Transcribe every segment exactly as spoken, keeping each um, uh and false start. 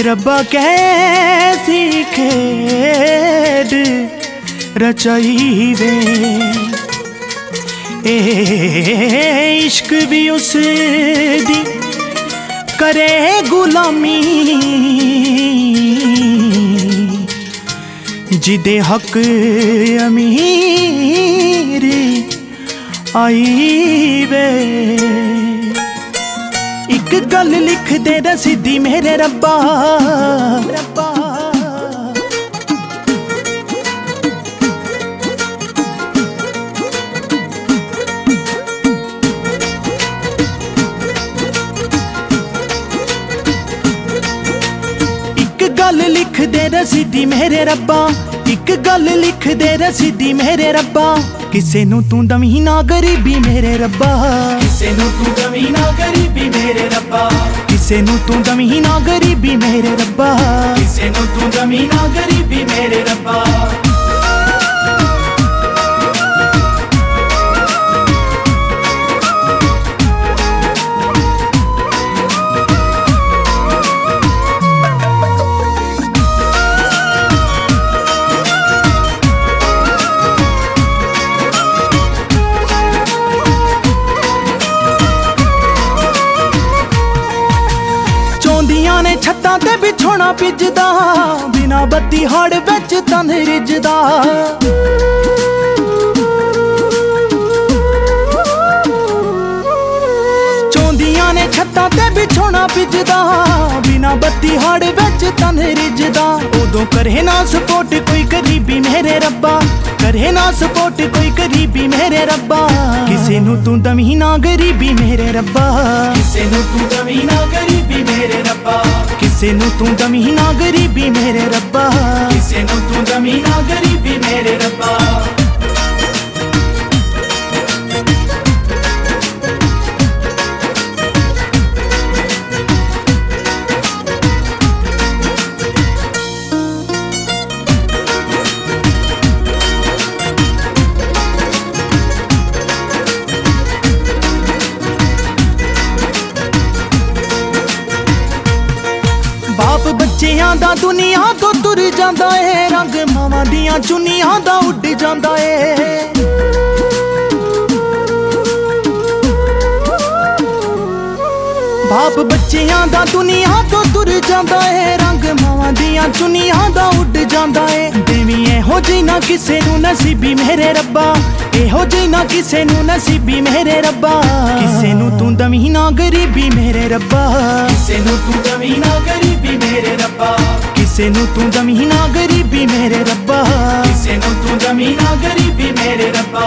रब्बा कैसी खेड रचाई वे, ए इश्क भी उस दी करे गुलामी, जिदे हक अमीर आई वे। एक गल लिख दे रसीदी मेरे रब्बा, रब्बा एक गल लिख दे रसीदी मेरे रब्बा, एक गल लिख दे रसीदी मेरे रब्बा, किसे नू तू दमी ना गरीबी मेरे रब्बा, किसे नू तू दमी ना गरीबी मेरे रब्बा, किसे नू तू दमी ना गरीबी मेरे रब्बा, किसे नू तू दमी ना गरीबी मेरे रब्बा। ने छत्तां ते बिछोना पिजदा, बिना बत्ती हड़ विच तन रिजदा। चौंदियां ने छत्तां ते बिछोना पिजदा, बिना बत्ती हड़ विच तन रिजदा। उदों करे ना सपोर्ट कोई गरीबी मेरे रब्बा, करे ना सपोर्ट कोई गरीबी मेरे रब्बा, किसे नू तू दमी ना गरीबी मेरे रब्बा, किसे नू तू दमी ना गरीबी मेरे रब्बा, किसे नू तू दमी ना गरीबी मेरे रब्बा, किसे नू तू दमी ना गरीबी मेरे रब्बा। बाप बच्चियां दा दुनिया तो तुर जांदा है, रंग मावां दियां चुनियां दा उड़ जांदा है। बाप बच्चियां दा दुनिया तो तुर जांदा है, रंग मावां दियां चुनियां दा उड़ जांदा है। देवी एहो जी ना किसे नू नसीबी मेरे रब्बा, एहो जी ना किसे नू नसीबी मेरे रब्बा, किसे नू तू दमी ना गरीबी मेरे रब्बा, किसे नू तू दमी ना गरीबी मेरे रब्बा, किसे नू तू दमी ना गरीबी मेरे रब्बा, किसे नू तू दमी ना गरीबी मेरे रब्बा।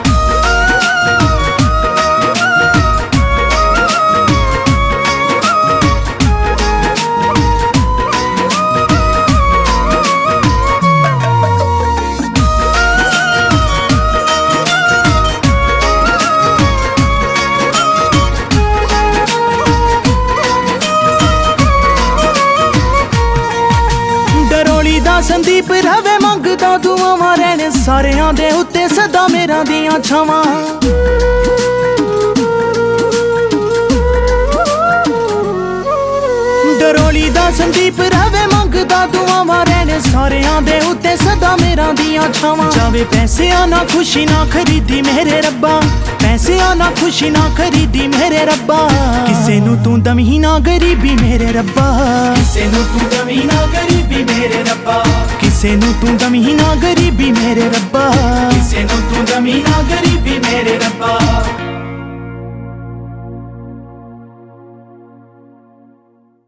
संदीप रवे मंगदा दुआवां, रहने सारियां दे उत्ते सदा मेरा दियां छावां। डरोली दा संदीप रवे मंगदा दुआवां, रहने सारियां दे उत्ते सदा मेरा दियां छावां। जावे पैसे ना खुशी ना खरीदी मेरे रब्बा, पैसे ना खुशी ना खरीदी मेरे रब्बा, किसे नू तू दमी ना गरीबी मेरे रब्बा, किसे नू तू दमी ना गरीबी मेरे रब्बा, किसे नू तू दमी ना गरीबी मेरे रब्बा, किसे नू तू दमी ना गरीबी मेरे रब्बा।